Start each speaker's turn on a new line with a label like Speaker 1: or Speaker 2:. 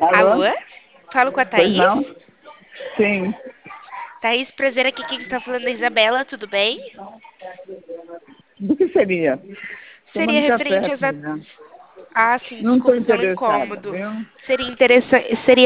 Speaker 1: Alô?
Speaker 2: Alô? Falo com a
Speaker 1: Pois
Speaker 2: Thaís?
Speaker 1: não? Sim.
Speaker 2: Thaís, prazer aqui. Quem está falando é a Isabela, tudo bem?
Speaker 1: Do que seria?
Speaker 2: Seria
Speaker 1: Tomando café,
Speaker 2: referente a...
Speaker 1: filha.
Speaker 2: Ah, sim,
Speaker 1: Não estou
Speaker 2: desculpe pelo
Speaker 1: interessada,
Speaker 2: incômodo.
Speaker 1: viu?
Speaker 2: Seria interessante...